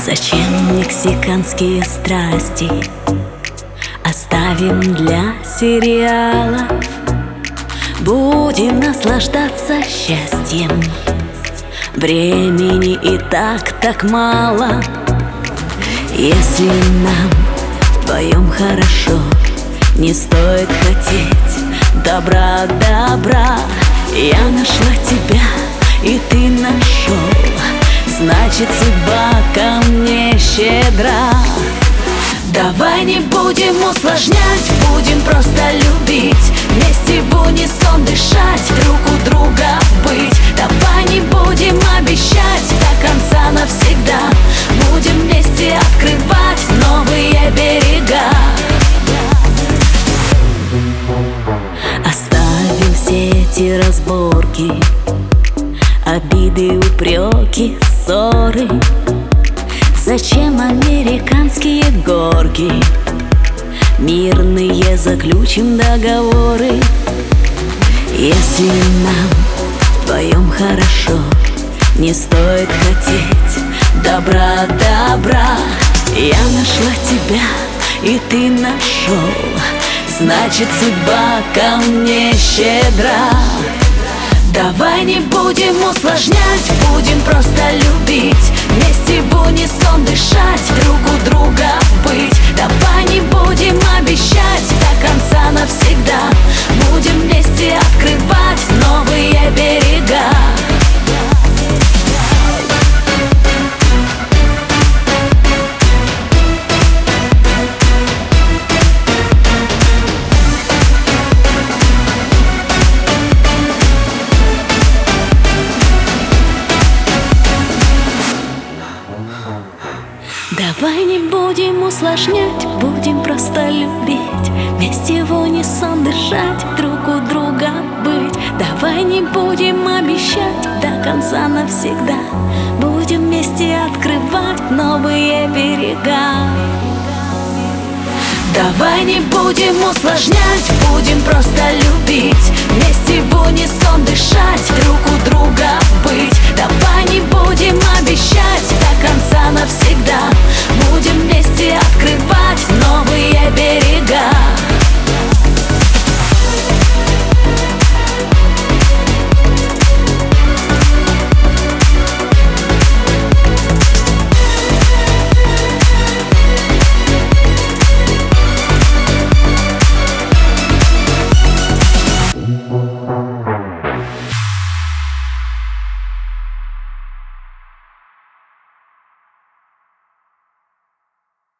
Зачем мексиканские страсти оставим для сериалов? Будем наслаждаться счастьем. Времени и так мало. Если нам вдвоем хорошо, не стоит хотеть добра. Я нашла тебя, и ты нашел, значит, судьба ко мне щедра. Давай не будем усложнять, будем просто любить, вместе в унисон дышать, друг у друга быть. Давай не будем обещать до конца навсегда, будем вместе открывать новые берега. Оставим все эти разборки, обиды, упреки, ссоры. Зачем американские горки? Мирные заключим договоры. Если нам вдвоем хорошо, не стоит хотеть добра. Я нашла тебя, и ты нашел, значит, судьба ко мне щедра. Давай не будем усложнять, будем просто любить, вместе в унисон дышать, друг у друга быть. Давай не будем обещать до конца навсегда, будем вместе открывать новые берега. Давай не будем усложнять, будем просто любить, вместе в унисон дышать, друг у друга быть. Давай не будем обещать до конца навсегда, будем вместе открывать новые берега. Давай не будем усложнять, будем просто любить, вместе в унисон дышать, друг у друга быть. Давай